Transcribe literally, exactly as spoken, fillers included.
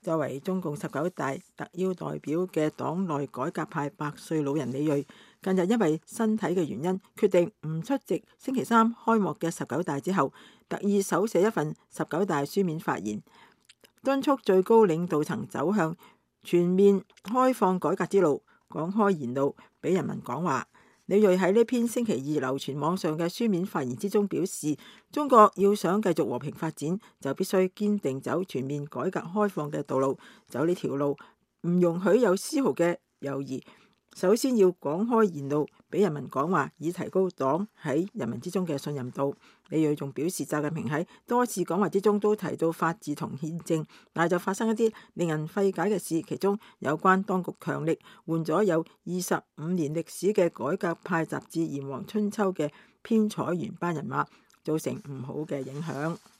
作為中共十九大特邀代表嘅黨內改革派百歲老人李銳，近日因為身體嘅原因，決定唔出席星期三開幕嘅十九大之後，特意手寫一份十九大書面發言，敦促最高領導層走向全面開放改革之路，廣開言路，俾人民講話。李銳喺呢篇星期二流傳網上嘅書面發言之中表示，中國要想繼續和平發展，就必須堅定走全面改革開放嘅道路，走呢條路唔容許有絲毫嘅猶豫。首先要廣開言路，俾人民講話，以提高黨喺人民之中嘅信任度。李銳仲表示，習近平喺多次講話之中都提到法治同憲政，但係就發生一啲令人費解嘅事，其中有關當局強力換咗有二十五年歷史嘅改革派雜誌《炎黃春秋》嘅編採原班人馬，造成唔好嘅影響。